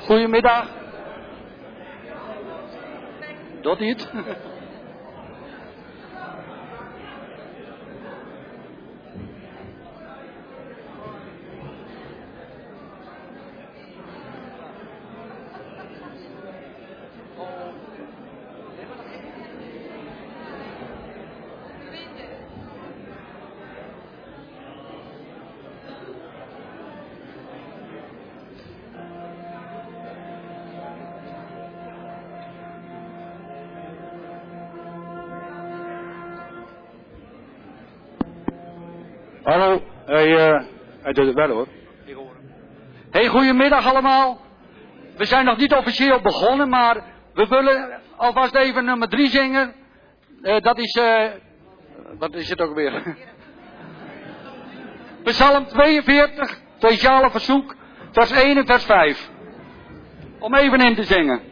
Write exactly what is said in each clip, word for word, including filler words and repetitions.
Goedemiddag. Doet hij het? Hallo, hij, uh, hij doet het wel hoor. Ik hoor hem. Hey, goedemiddag allemaal. We zijn nog niet officieel begonnen, maar we willen alvast even nummer drie zingen. Uh, dat is, uh, wat is het ook weer? Psalm tweeënveertig, speciale verzoek, vers één en vers vijf. Om even in te zingen.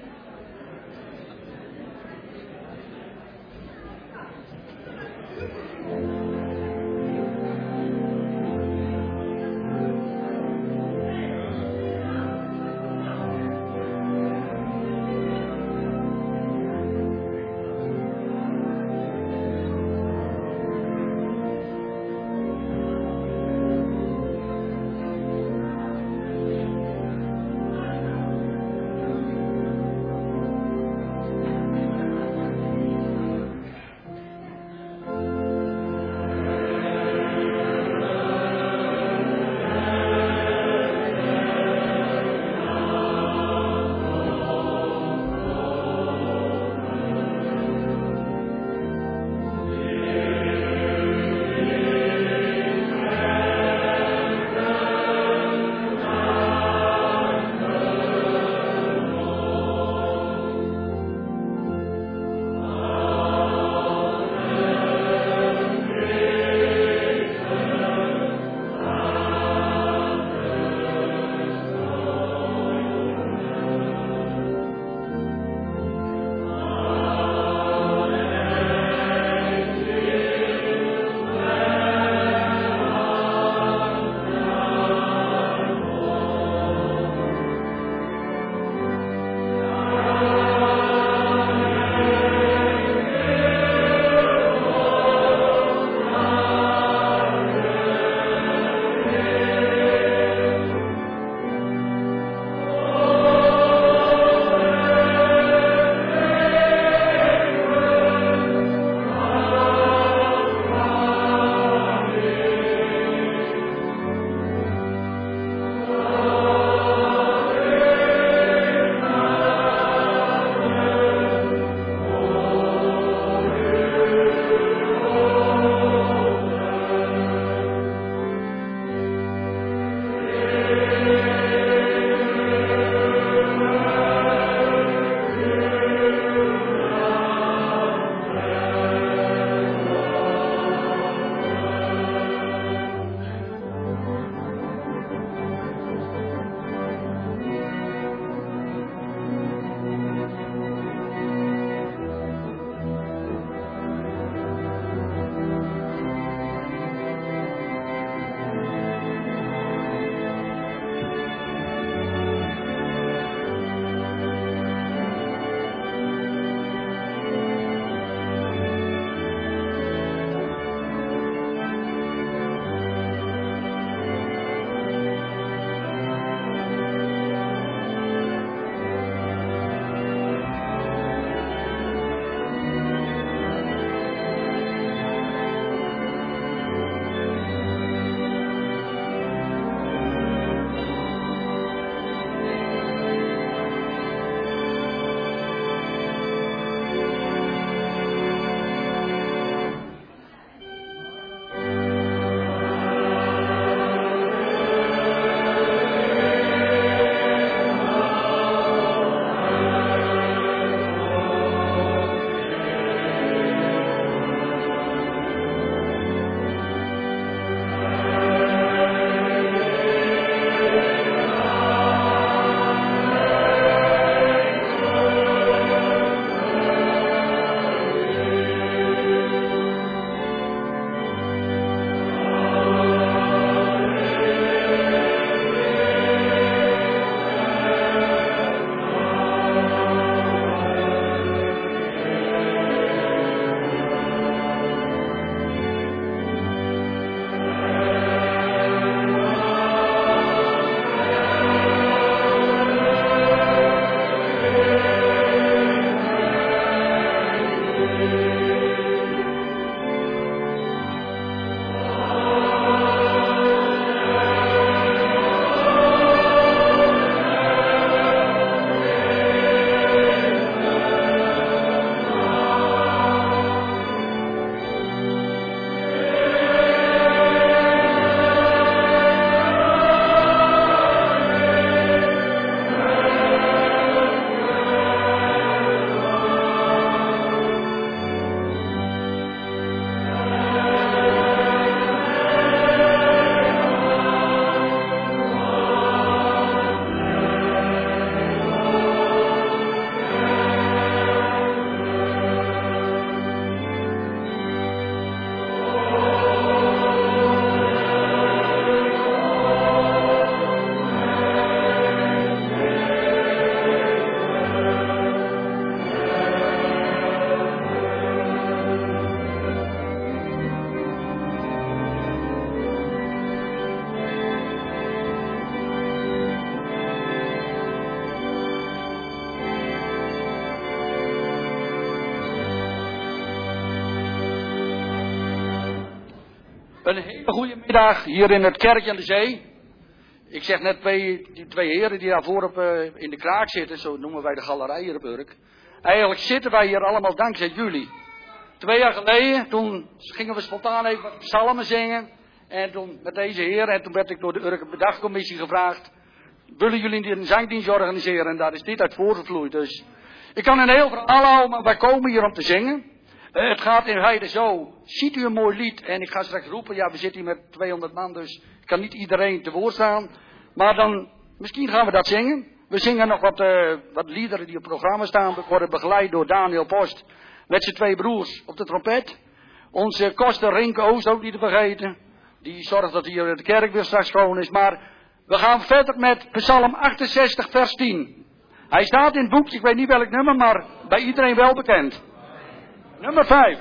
Een hele goede middag hier in het kerkje aan de zee. Ik zeg net twee, die twee heren die daar voorop uh, in de kraak zitten, zo noemen wij de galerij hier op Urk. Eigenlijk zitten wij hier allemaal dankzij jullie. Twee jaar geleden, toen gingen we spontaan even wat psalmen zingen. En toen met deze heren, en toen werd ik door de Urk Bedagcommissie gevraagd, willen jullie een zangdienst organiseren? En daar is dit uit voorgevloeid. Dus ik kan een heel verhaal houden, maar wij komen hier om te zingen. Uh, het gaat in feite zo, ziet u een mooi lied, en ik ga straks roepen, ja we zitten hier met tweehonderd man, dus ik kan niet iedereen te woord staan. Maar dan, misschien gaan we dat zingen. We zingen nog wat, uh, wat liederen die op het programma staan. We worden begeleid door Daniel Post, met zijn twee broers op de trompet. Onze koster Rinke Oost ook niet te vergeten. Die zorgt dat hier de kerk weer straks schoon is. Maar we gaan verder met Psalm achtenzestig vers tien. Hij staat in het boekje, ik weet niet welk nummer, maar bij iedereen wel bekend. Nummer vijf.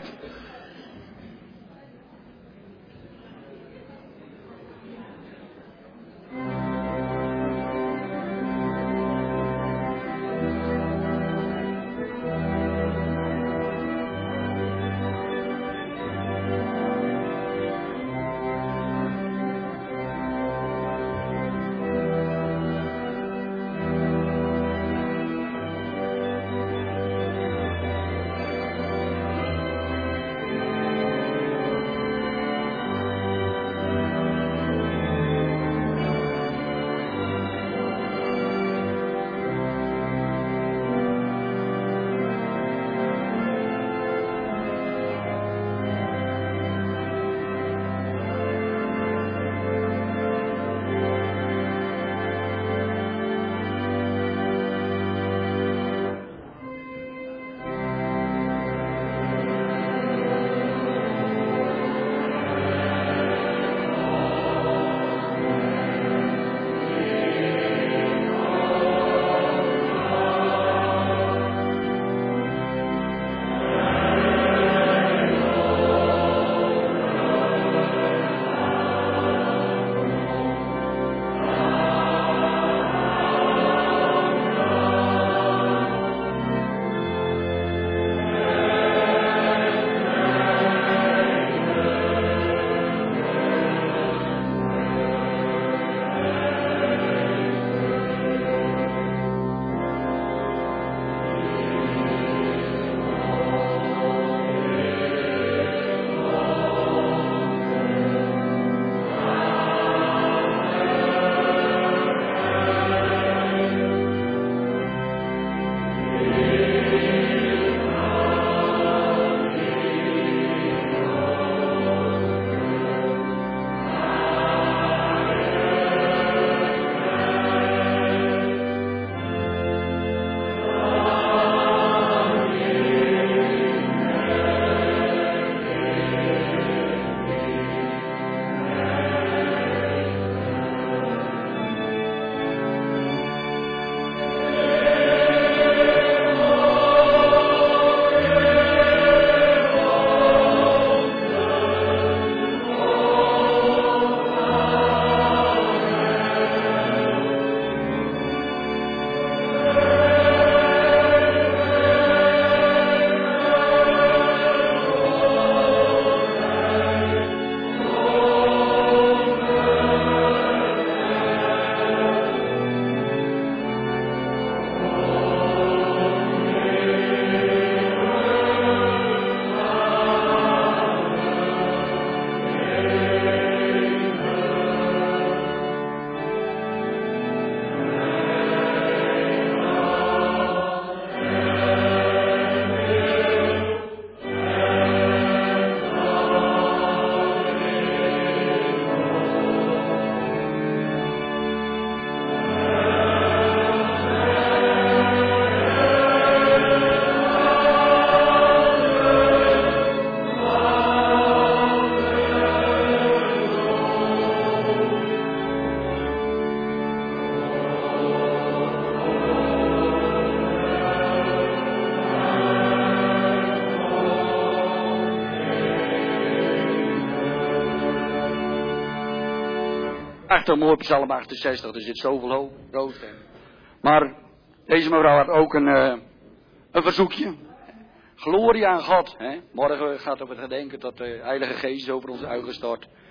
Prachtig mooi Psalm achtenzestig, er zit zoveel hoop, rood in. Maar deze mevrouw had ook een, uh, een verzoekje. Glorie aan God. Hè? Morgen gaat op het gedenken dat de Heilige Geest over ons uitgestort.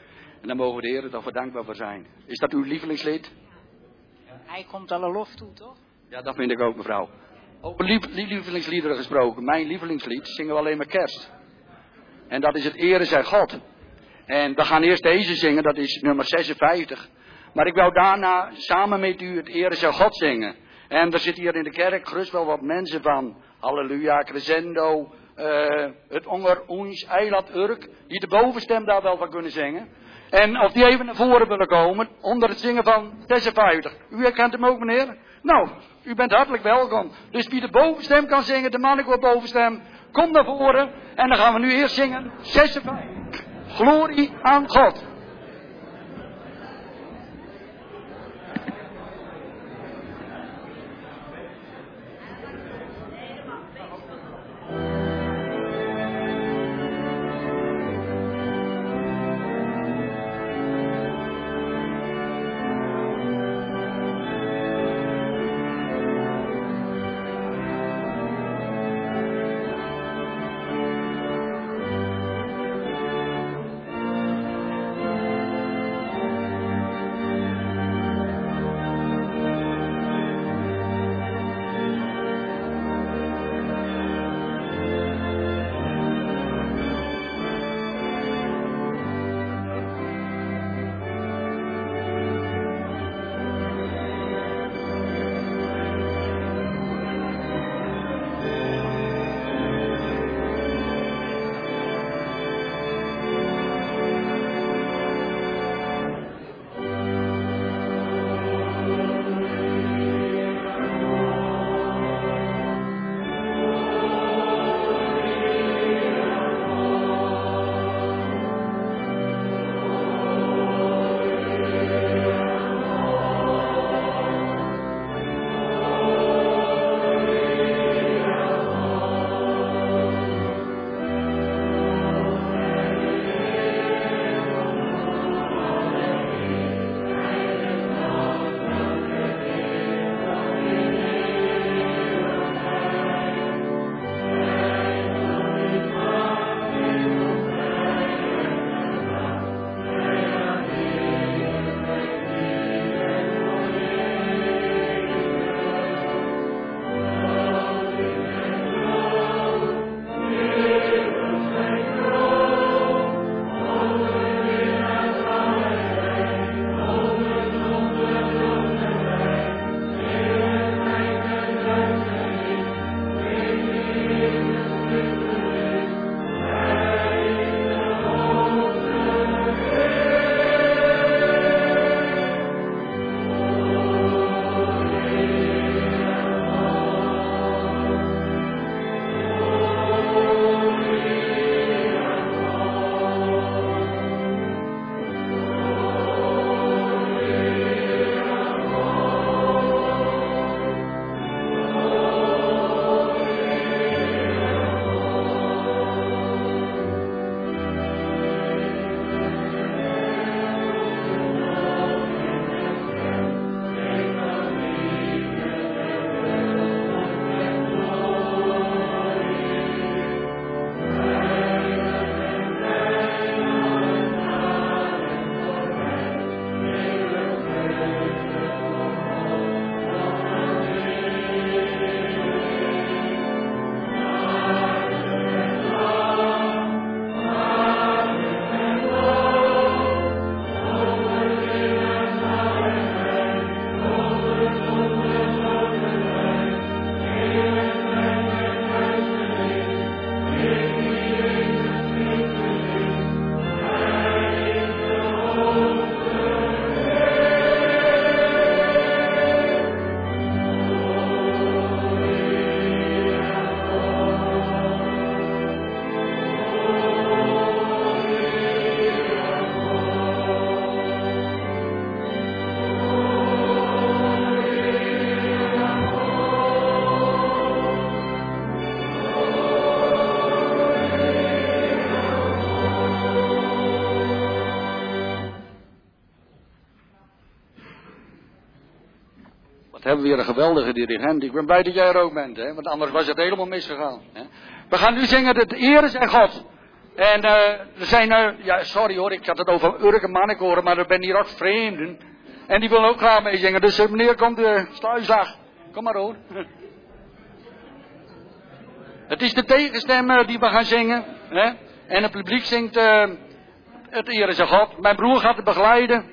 En daar mogen we de Heer toch voor dankbaar voor zijn. Is dat uw lievelingslied? Hij komt alle lof toe, toch? Ja, dat vind ik ook, mevrouw. Over lief, lievelingsliederen gesproken. Mijn lievelingslied zingen we alleen maar kerst. En dat is het Ere zij God. En we gaan eerst deze zingen, dat is nummer zesenvijftig. Maar ik wou daarna samen met u het Ere zij God zingen. En er zitten hier in de kerk gerust wel wat mensen van Halleluja, Crescendo, uh, het Onger, Oens, Eilat, Urk, die de bovenstem daar wel van kunnen zingen. En of die even naar voren willen komen, onder het zingen van zesenvijftig. U herkent hem ook, meneer? Nou, u bent hartelijk welkom. Dus wie de bovenstem kan zingen, de mannelijke bovenstem, kom naar voren. En dan gaan we nu eerst zingen zesenvijftig. Glorie aan God. hebben we weer een geweldige dirigent. Ik ben blij dat jij er ook bent, hè? Want anders was het helemaal misgegaan. Hè? We gaan nu zingen, het Ere is aan God. En uh, er zijn, uh, ja sorry hoor, ik had het over Urke Mannenkoren, maar er zijn hier ook vreemden. En die willen ook graag meezingen. Dus uh, meneer komt, uh, sta je zacht. Kom maar hoor. Het is de tegenstem uh, die we gaan zingen. Hè? En het publiek zingt uh, het Eer is God. Mijn broer gaat het begeleiden.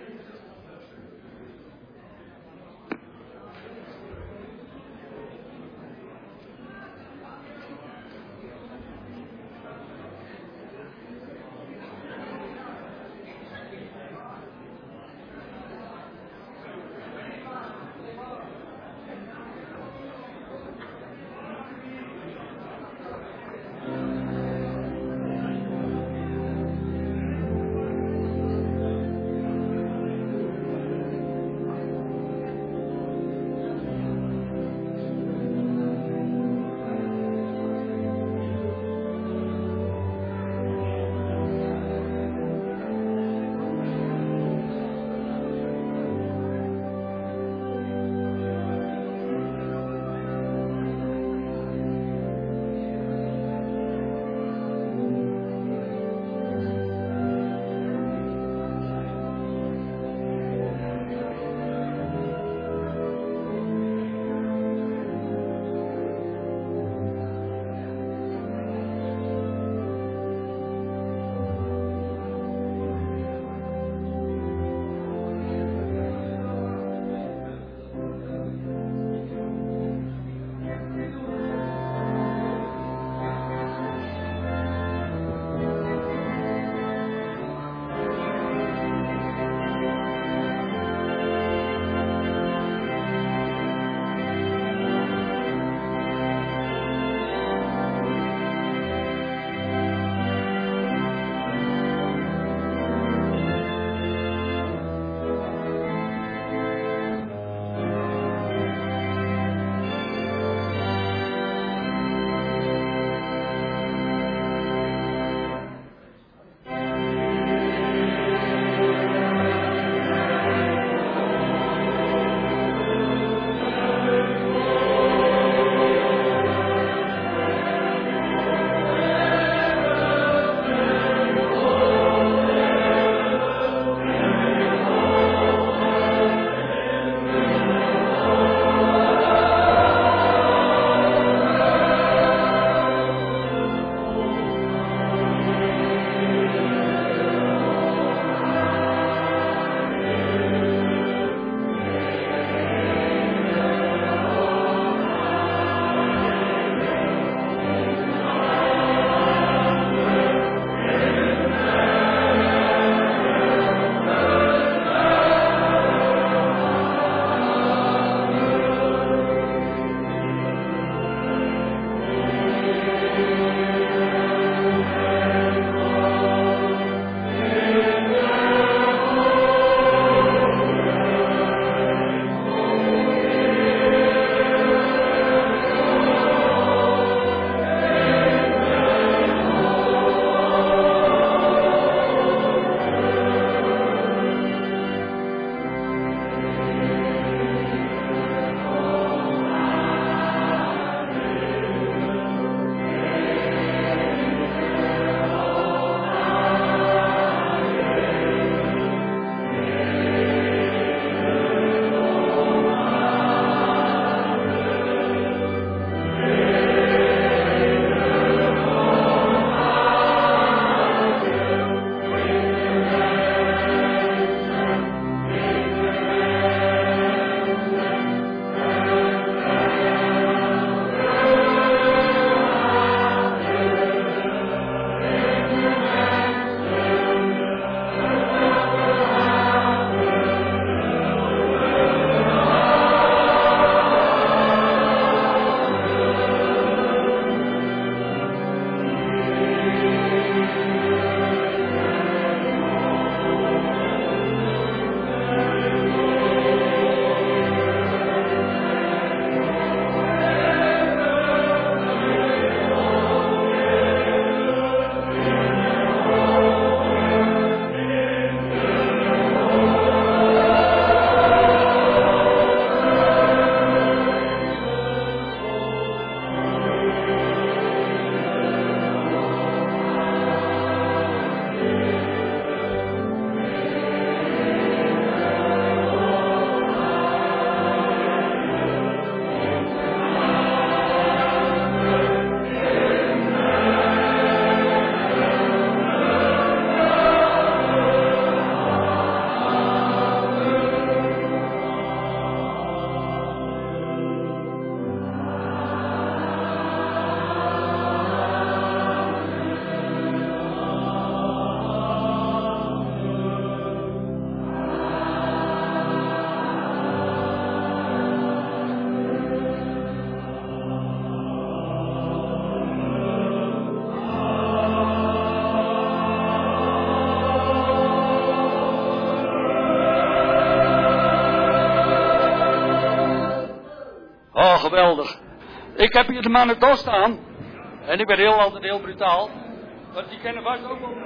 geweldig. Ik heb hier de mannen toch staan. En ik ben heel altijd heel brutaal. Want die kennen vast ook wel.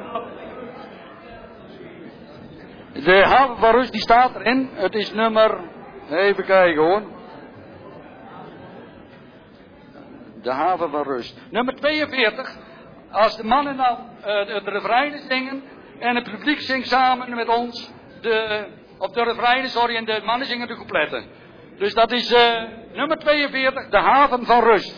De haven van Rust die staat erin. Het is nummer. Even kijken hoor. De haven van Rust. Nummer tweeënveertig. Als de mannen nou uh, de, de refreinen zingen. En het publiek zingt samen met ons. De, op de refreinen, sorry. En de mannen zingen de coupletten. Dus dat is uh, nummer tweeënveertig. De haven van Rust.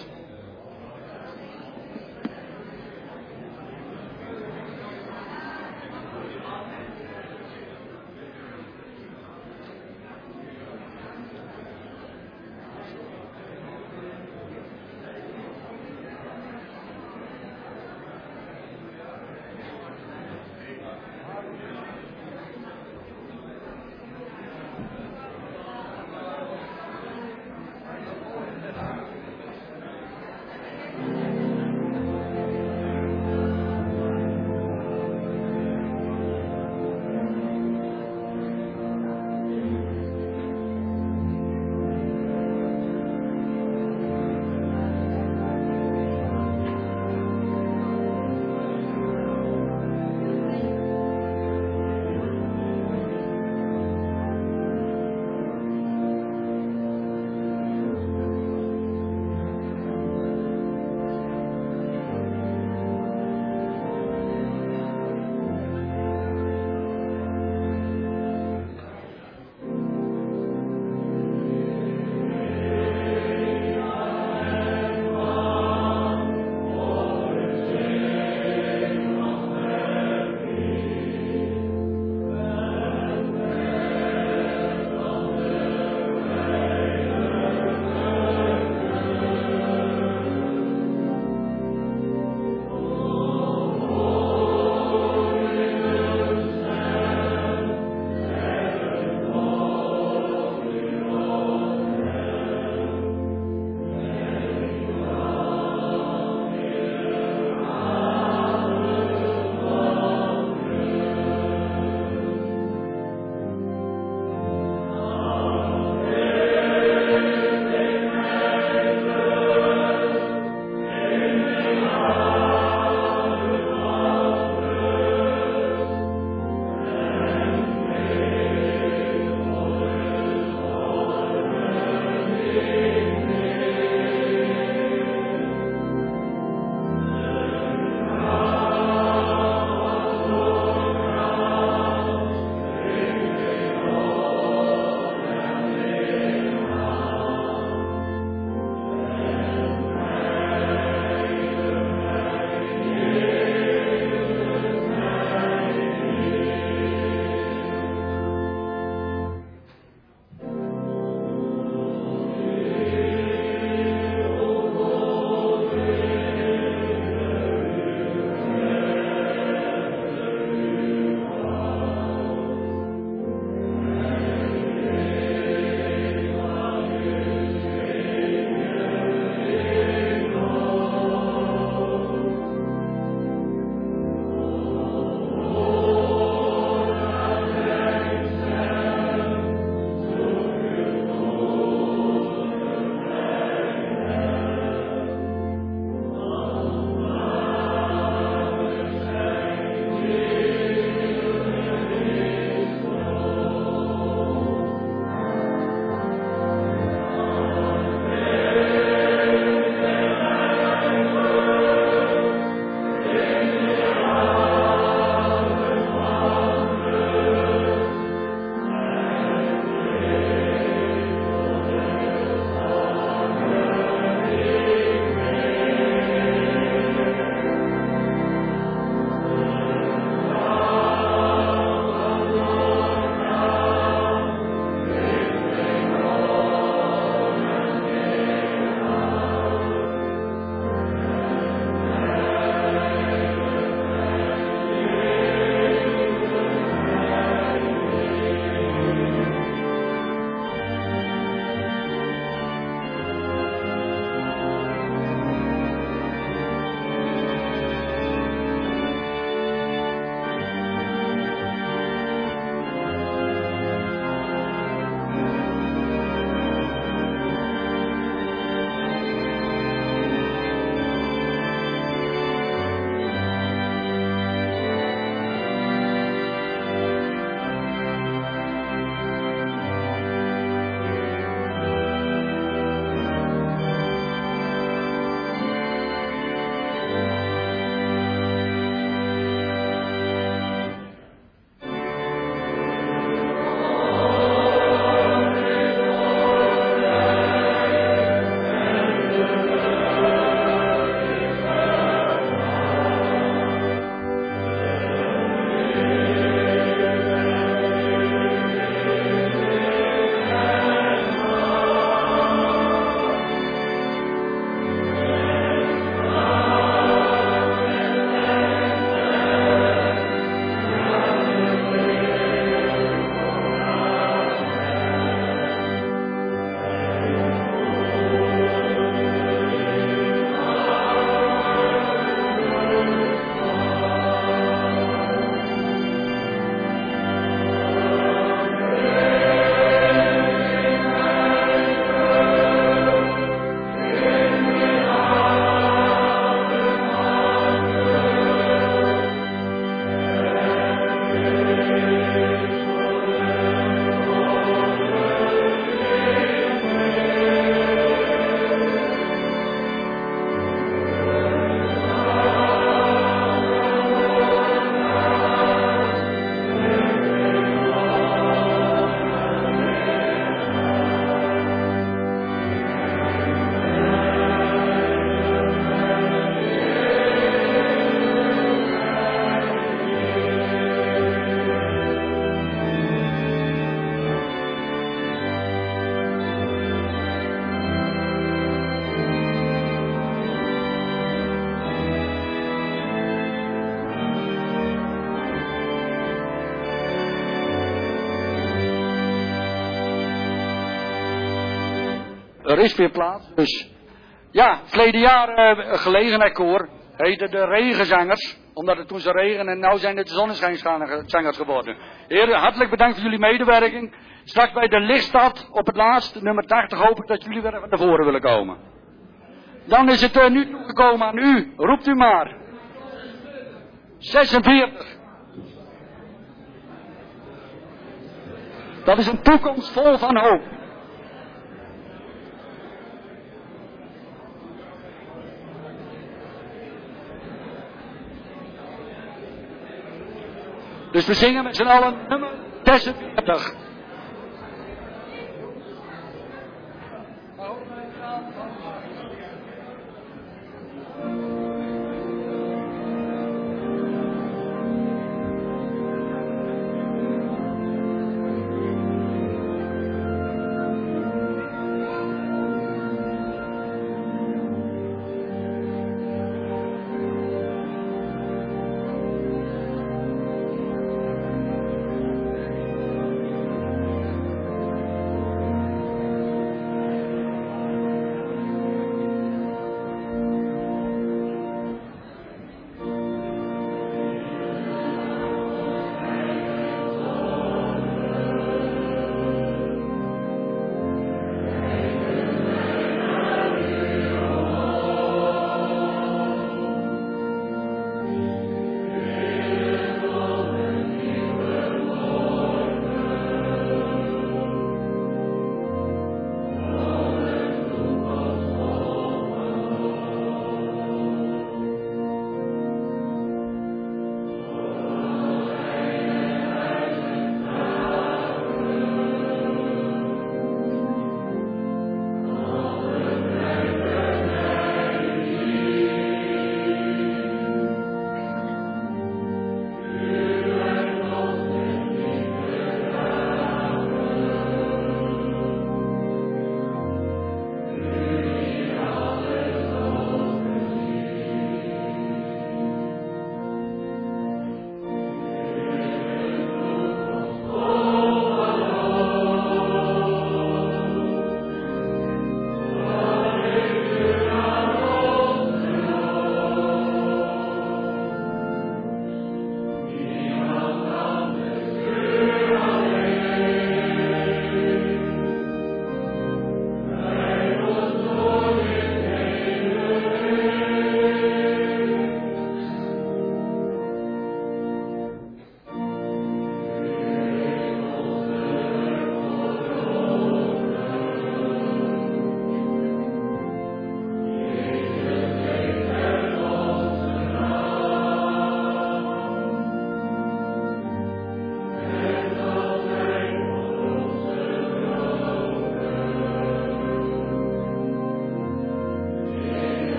er is weer plaats. Dus ja, verleden jaar uh, gelegenheidkoor heette de regenzangers. Omdat het toen zou regenen en nu zijn het de zonneschijnzangers geworden. Heren, hartelijk bedankt voor jullie medewerking. Straks bij de Lichtstad op het laatst, nummer tachtig, hoop ik dat jullie weer even naar voren willen komen. Dan is het uh, nu toegekomen aan u. Roept u maar. zesenveertig. Dat is een toekomst vol van hoop. Dus we zingen met z'n allen nummer zesenveertig.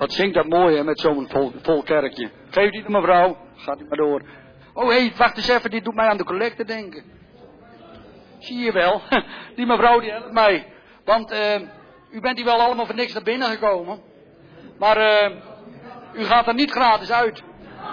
Wat zingt dat mooi, hè, met zo'n vol, vol kerkje. Geef die mevrouw. Gaat die maar door. Oh, hé, hey, wacht eens even. Dit doet mij aan de collecte denken. Zie je wel. Die mevrouw die helpt mij. Want uh, u bent hier wel allemaal voor niks naar binnen gekomen. Maar uh, u gaat er niet gratis uit.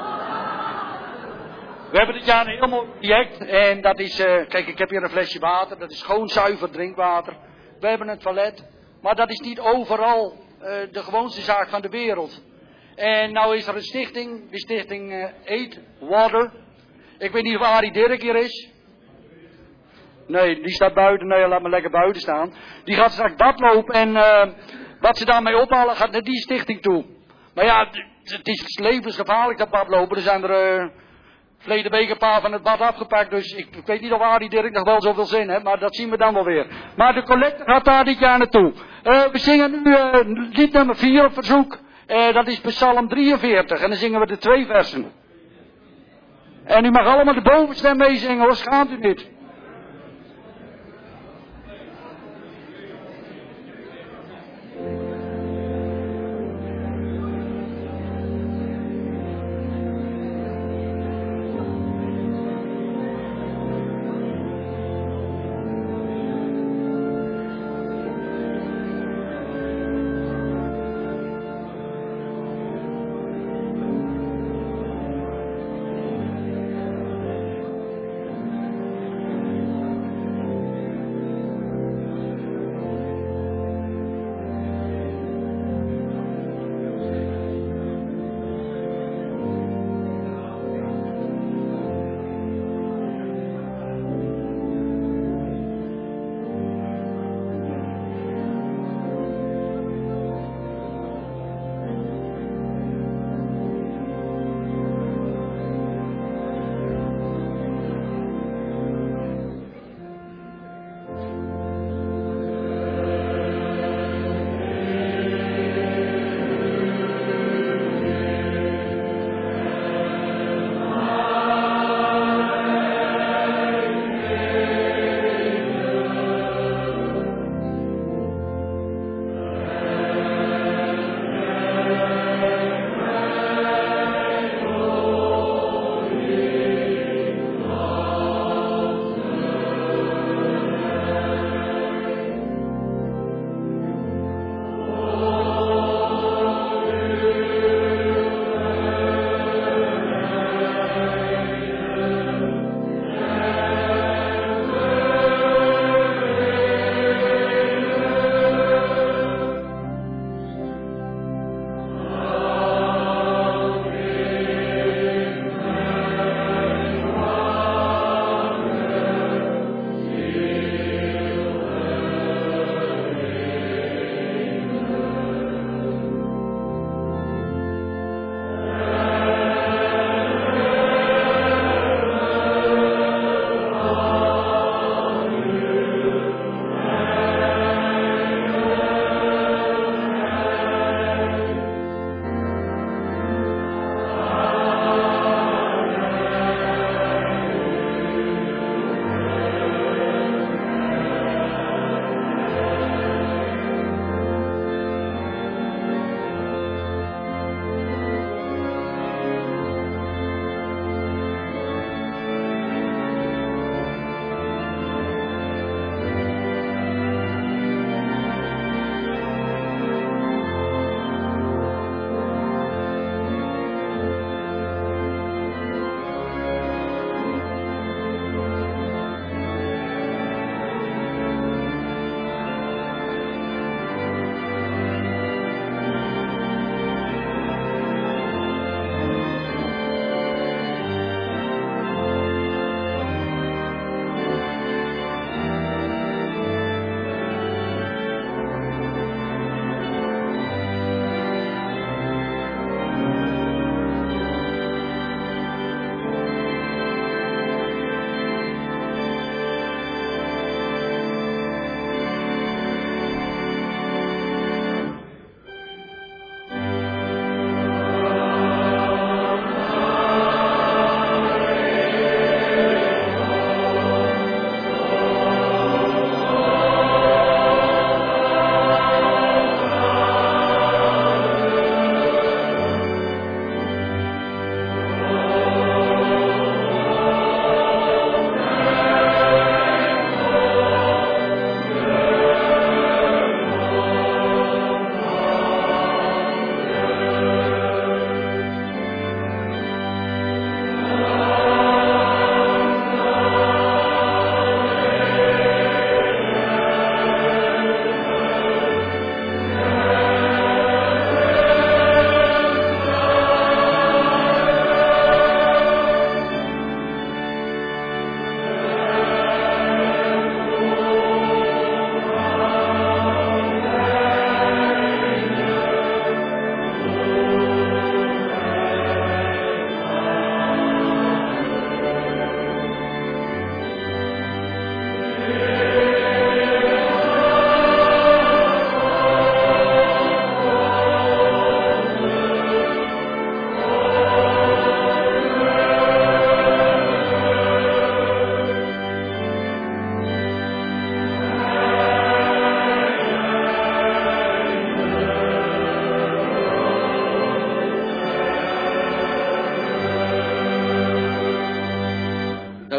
We hebben dit jaar een heel mooi project. En dat is, uh, kijk, ik heb hier een flesje water. Dat is schoon, zuiver drinkwater. We hebben het toilet. Maar dat is niet overal uh, de gewoonste zaak van de wereld. En nou is er een stichting. De stichting uh, Eat Water. Ik weet niet of Arie Dirk hier is. Nee, die staat buiten. Nee, laat me lekker buiten staan. Die gaat straks badlopen. En uh, wat ze daarmee ophalen gaat naar die stichting toe. Maar ja, het is levensgevaarlijk dat badlopen. Er zijn er... Uh, Verleden week een paar van het bad afgepakt, dus ik, ik weet niet of Arie Dirk nog wel zoveel zin heeft, maar dat zien we dan wel weer. Maar de collecte gaat daar dit jaar naartoe. Uh, we zingen nu uh, lied nummer vier op verzoek. Uh, dat is Psalm drieënveertig en dan zingen we de twee versen. En u mag allemaal de bovenstem meezingen hoor, schaamt u niet.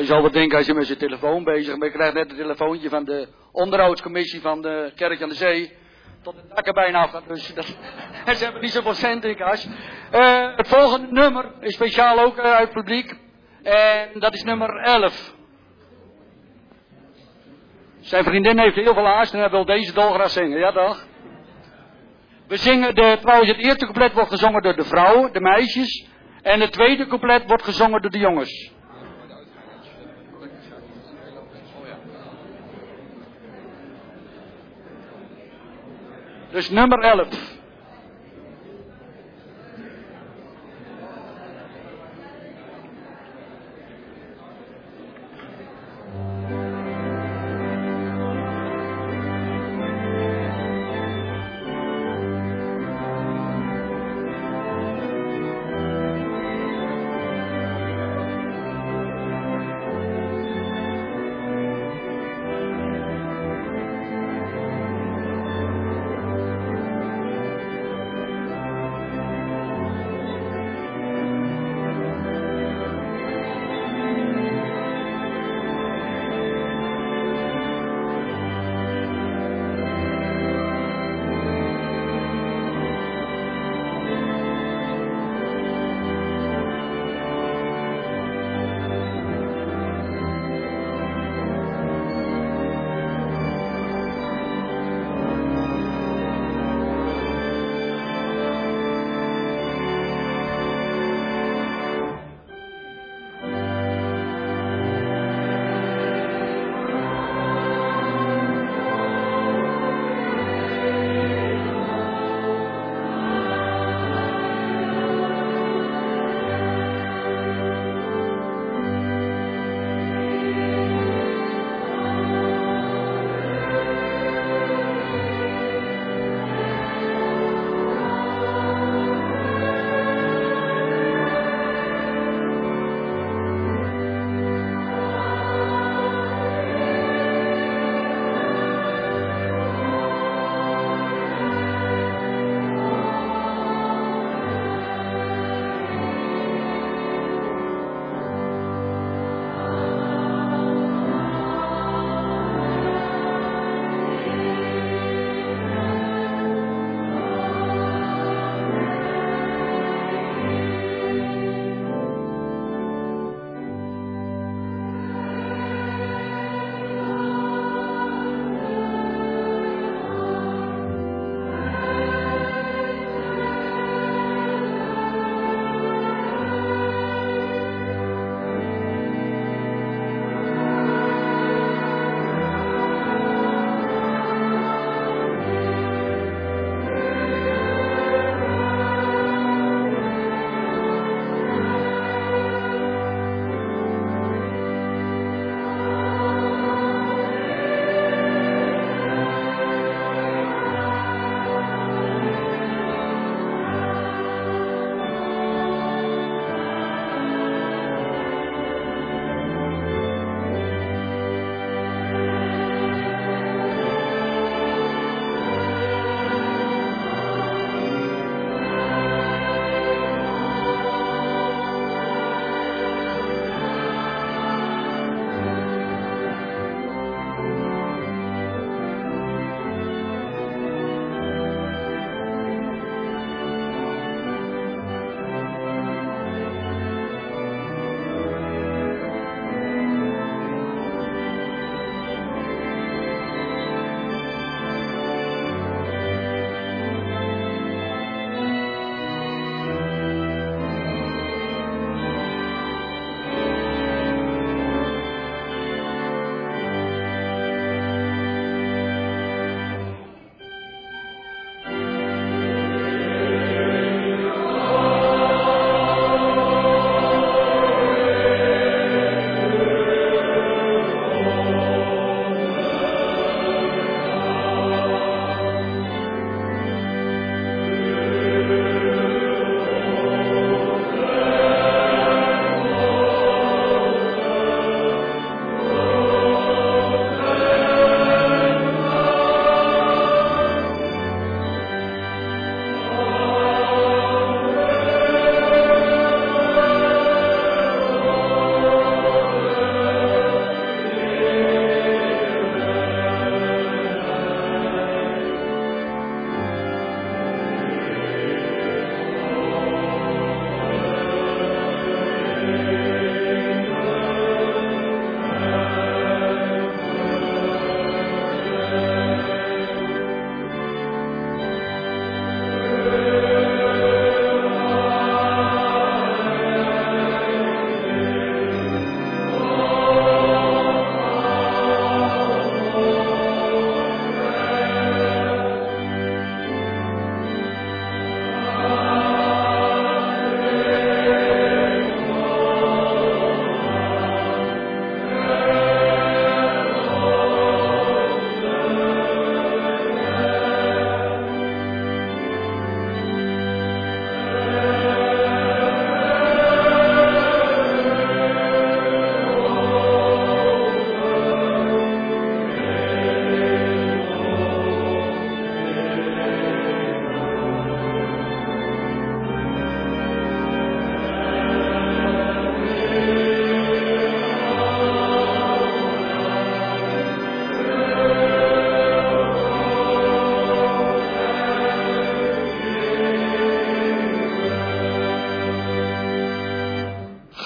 zal wel denken, hij is met zijn telefoon bezig. Maar ik krijg net een telefoontje van de onderhoudscommissie van de Kerk aan de Zee. Tot de dak er bijna af gaat. Dus dat, ze hebben niet zoveel cent in kas. Uh, het volgende nummer is speciaal ook uh, uit het publiek. En dat is nummer elf. Zijn vriendin heeft heel veel haast en hij wil deze dolgraag zingen. Ja toch? We zingen de, trouwens het eerste couplet wordt gezongen door de vrouwen, de meisjes. En het tweede couplet wordt gezongen door de jongens. Dus nummer elf.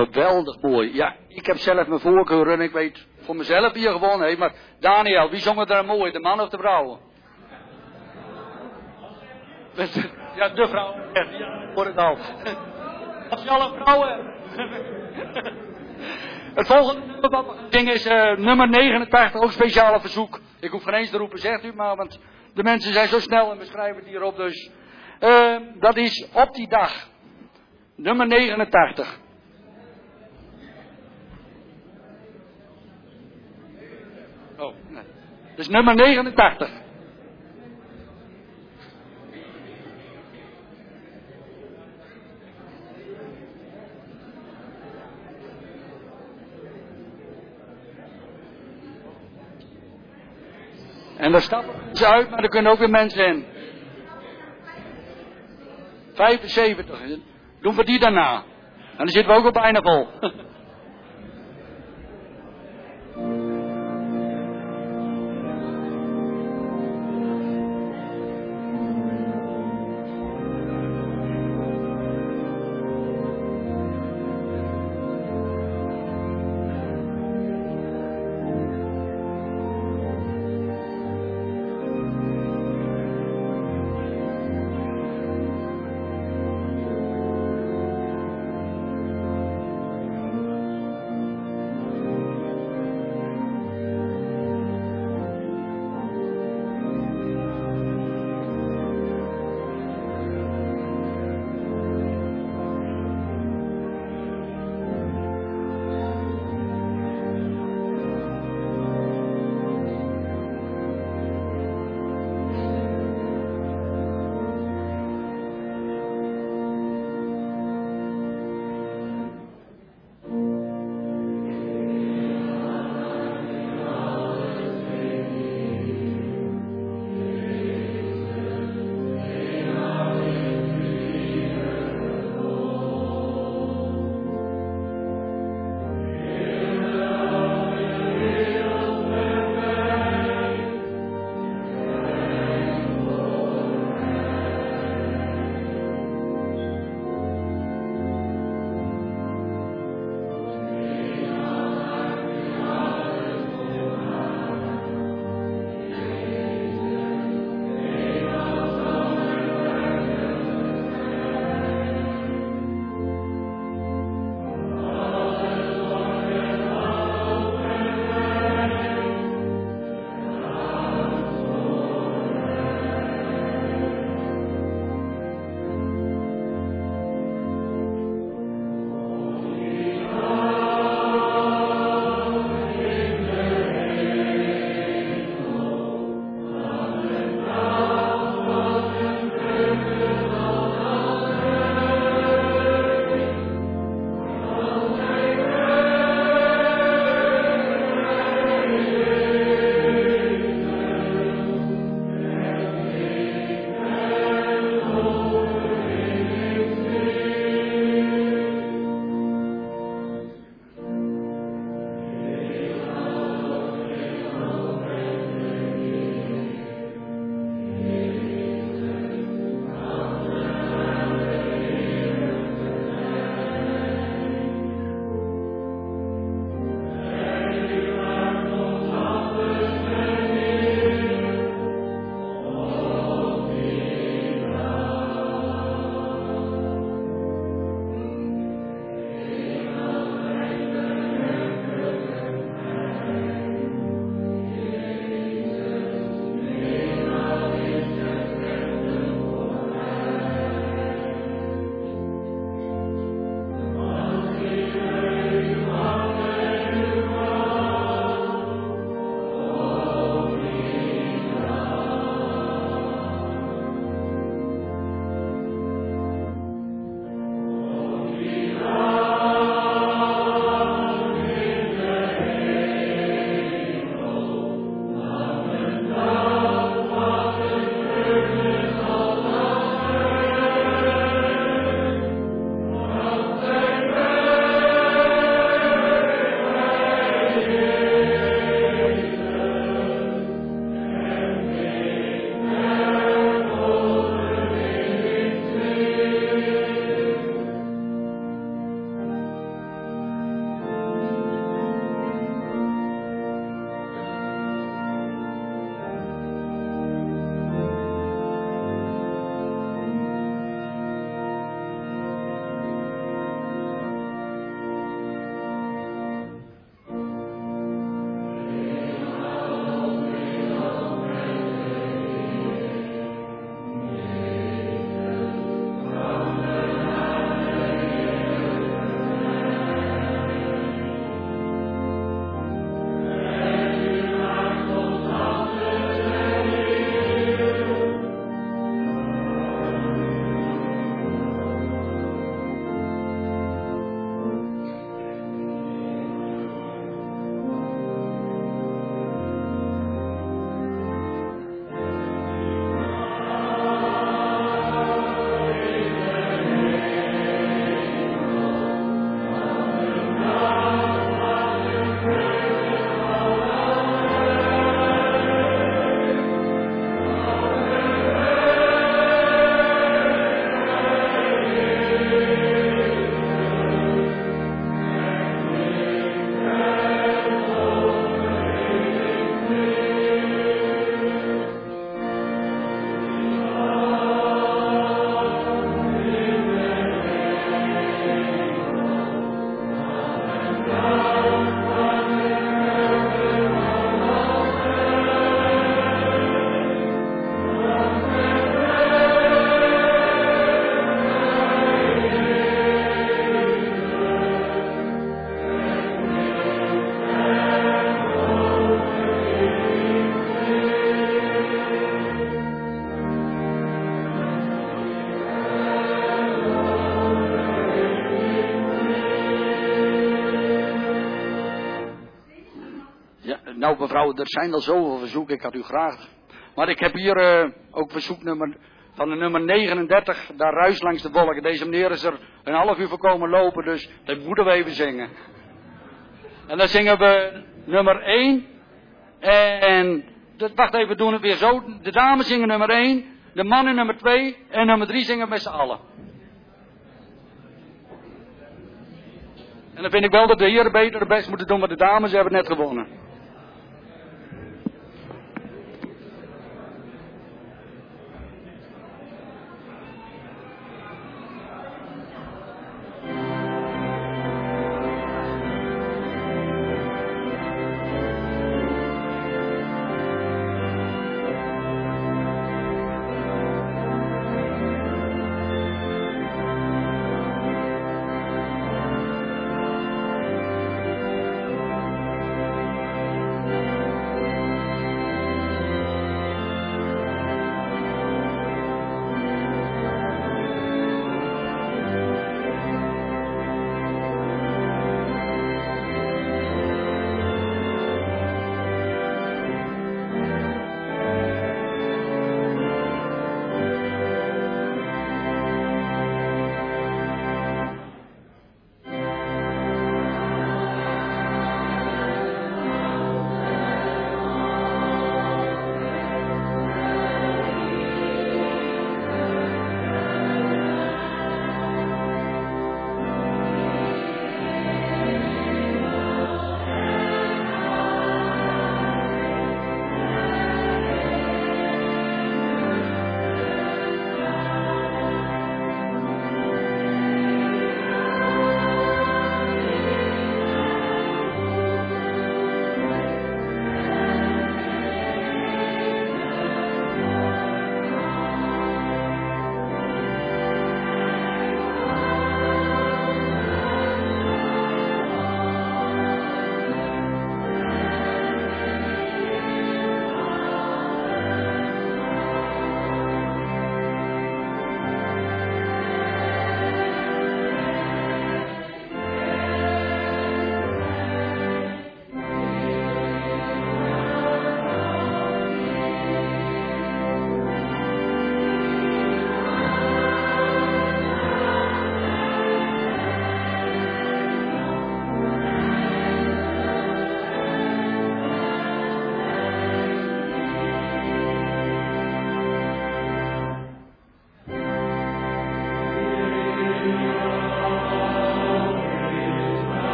geweldig mooi. Ja, ik heb zelf mijn voorkeur en ik weet voor mezelf wie er gewonnen heeft. Maar Daniel, wie zong er mooi? De man of de vrouw? Ja, de vrouw. Ja, hoor het al. Als je alle vrouwen. Het volgende nummer wat we gaan zingen is uh, nummer negenentachtig, ook speciale verzoek. Ik hoef geen eens te roepen, zegt u maar, want de mensen zijn zo snel en beschrijven het hierop. Dus uh, dat is Op die dag. Nummer negenentachtig. Oh, nee. Dus nummer negenentachtig. En daar stappen ze uit, maar er kunnen ook weer mensen in. vijfenzeventig. Doen we die daarna. En dan zitten we ook al bijna vol. Nou mevrouw, er zijn al zoveel verzoeken, ik had u graag. Maar ik heb hier uh, ook verzoeknummer van de nummer negenendertig, daar ruis langs de wolken. Deze meneer is er een half uur voor komen lopen, dus dat moeten we even zingen. En dan zingen we nummer één. En, dat, wacht even, we doen het weer zo. De dames zingen nummer één, de mannen nummer twee en nummer drie zingen met z'n allen. En dan vind ik wel dat de heren beter de best moeten doen, want de dames hebben net gewonnen.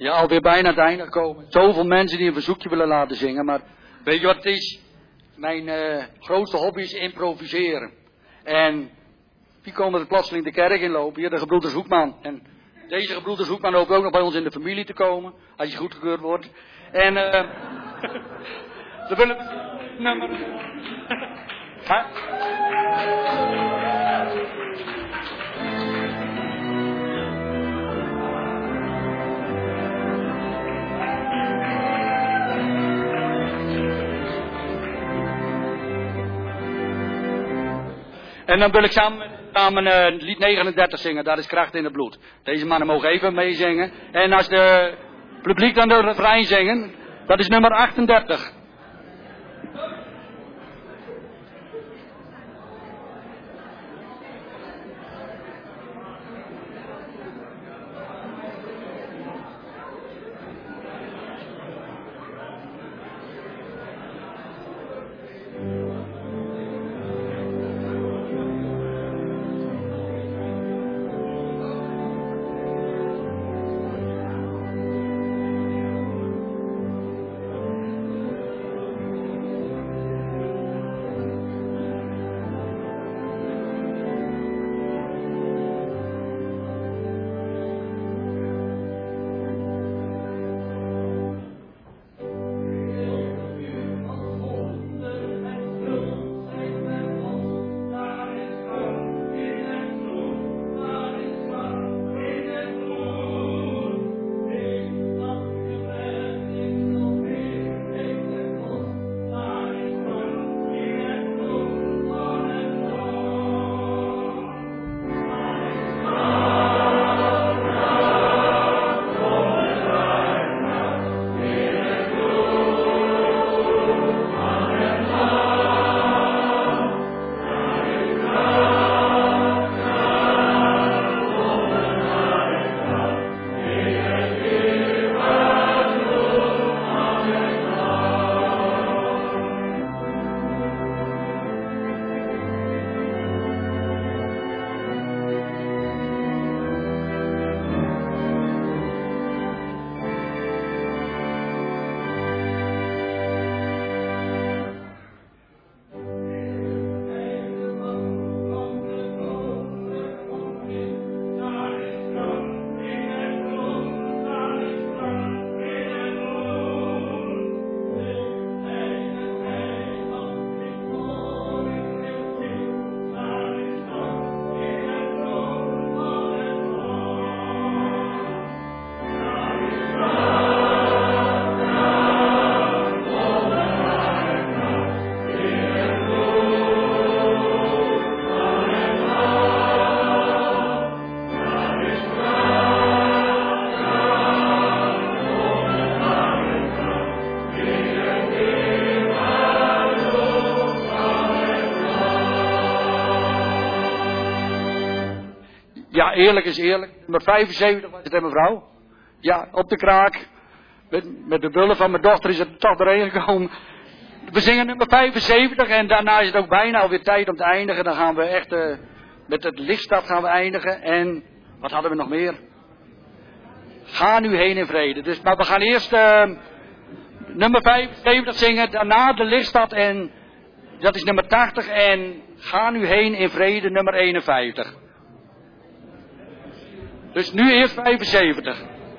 Ja, alweer bijna het einde gekomen. Zoveel mensen die een verzoekje willen laten zingen, maar weet je wat het is? Mijn uh, grootste hobby is improviseren. En wie komen er plotseling de kerk inlopen? Hier de gebroeders Hoekman. En deze gebroeders Hoekman hoopt ook nog bij ons in de familie te komen, als je goedgekeurd wordt. En eh... Uh, ze willen nummer... Huh? En dan wil ik samen, samen uh, lied negenendertig zingen, daar is kracht in het bloed. Deze mannen mogen even meezingen. En als de publiek dan de refrein zingen, dat is nummer achtendertig. Ja, eerlijk is eerlijk. Nummer vijfenzeventig was het, hè, mevrouw? Ja, op de kraak. Met, met de bullen van mijn dochter is het toch doorheen gekomen. We zingen nummer vijfenzeventig en daarna is het ook bijna alweer tijd om te eindigen. Dan gaan we echt uh, met het lichtstad gaan we eindigen. En wat hadden we nog meer? Ga nu heen in vrede. Dus, maar we gaan eerst uh, nummer vijfenzeventig zingen. Daarna de lichtstad en dat is nummer tachtig. En ga nu heen in vrede nummer eenenvijftig. Dus nu eerst vijfenzeventig.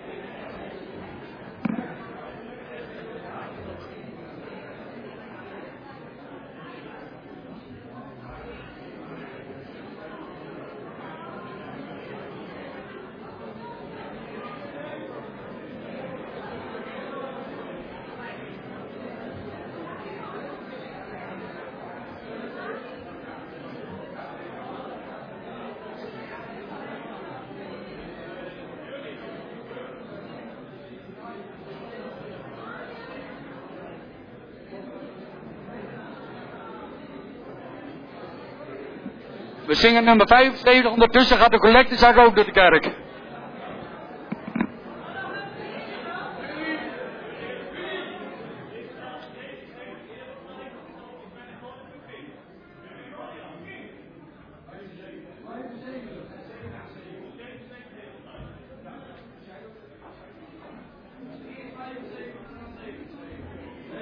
We zingen nummer vijfenzeventig, ondertussen gaat de collectezak ook door de kerk.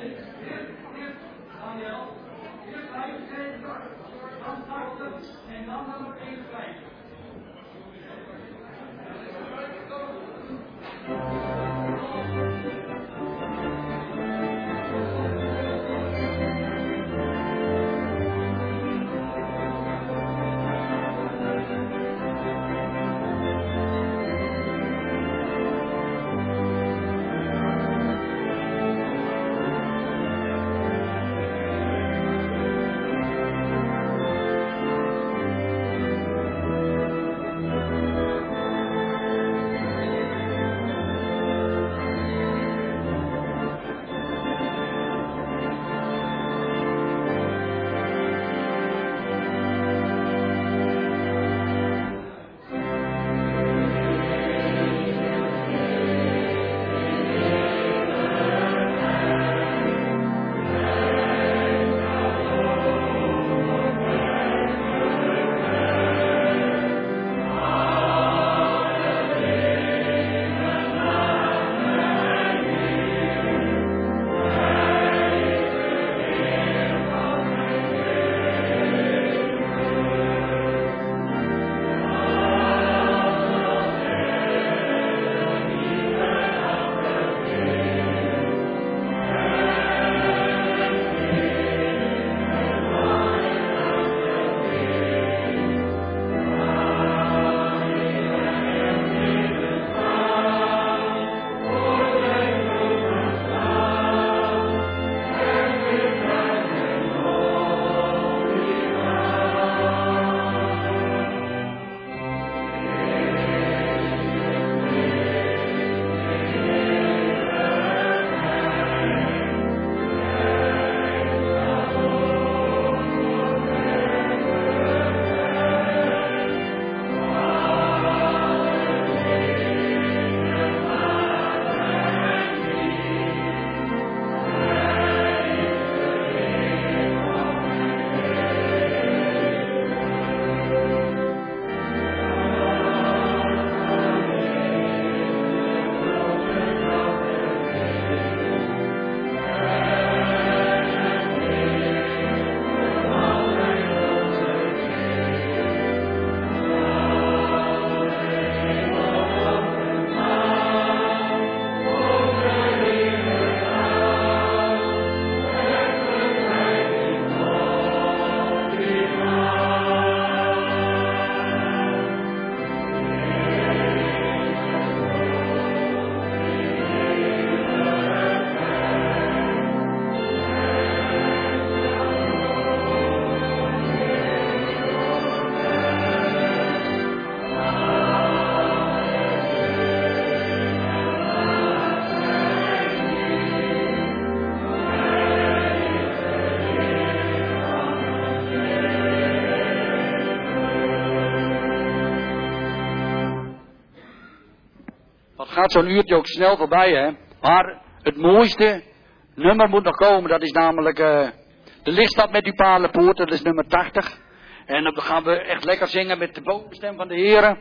gaat zo'n uurtje ook snel voorbij, hè. Maar het mooiste nummer moet nog komen. Dat is namelijk uh, de lichtstad met uw palenpoort. Dat is nummer tachtig. En dan gaan we echt lekker zingen met de bovenstem van de heren.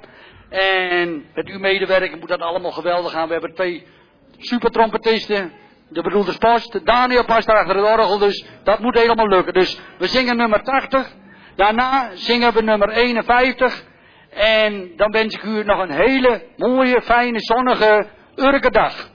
En met uw medewerking moet dat allemaal geweldig gaan. We hebben twee supertrompetisten. De bedoelde Post. Daniel past daar achter het orgel. Dus dat moet helemaal lukken. Dus we zingen nummer tachtig. Daarna zingen we nummer eenenvijftig. En dan wens ik u nog een hele mooie, fijne, zonnige Urkendag.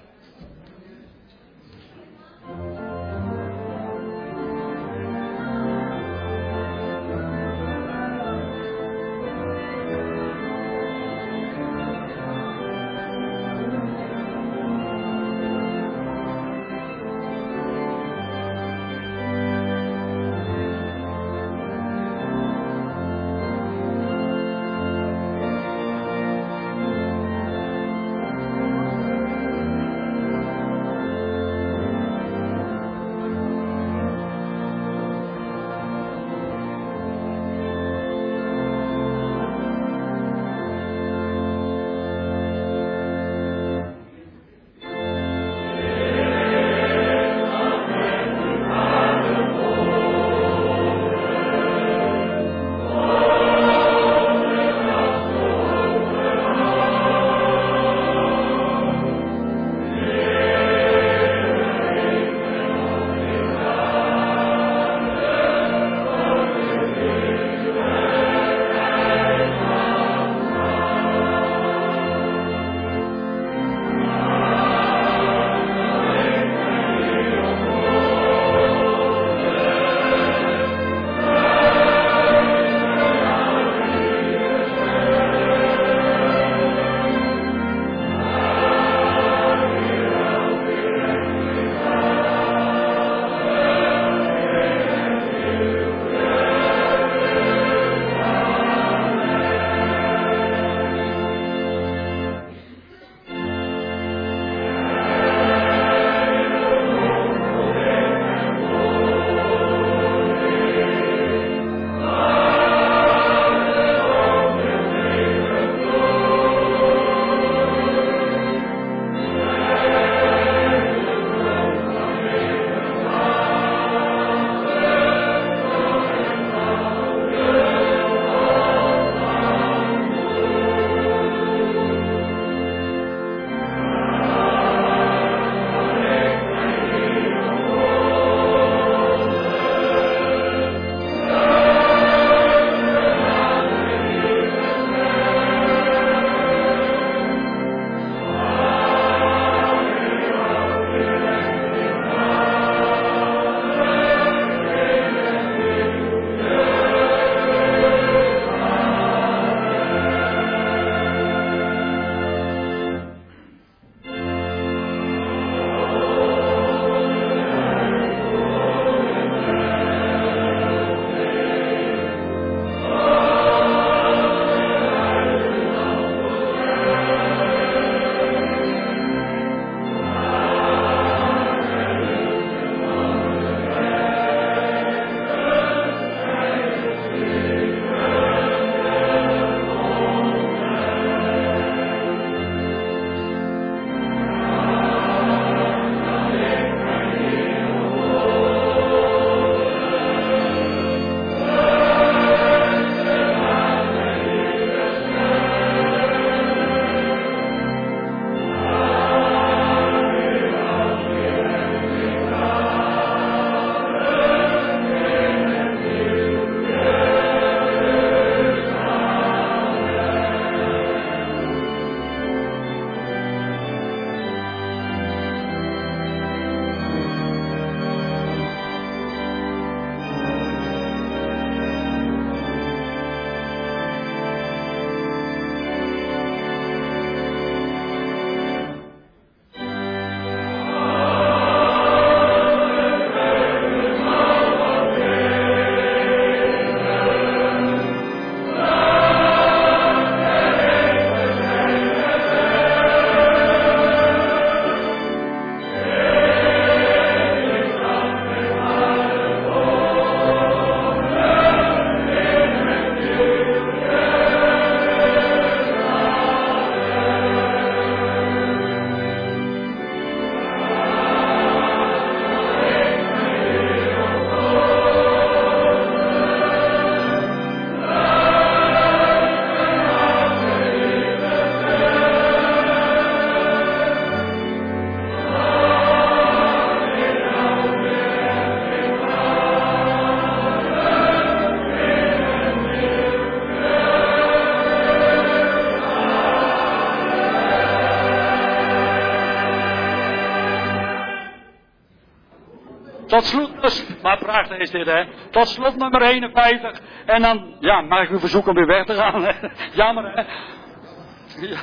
Tot slot dus, maar prachtig is dit hè. Tot slot nummer eenenvijftig. En dan, ja, mag ik u verzoeken om weer weg te gaan. Jammer hè. Ja.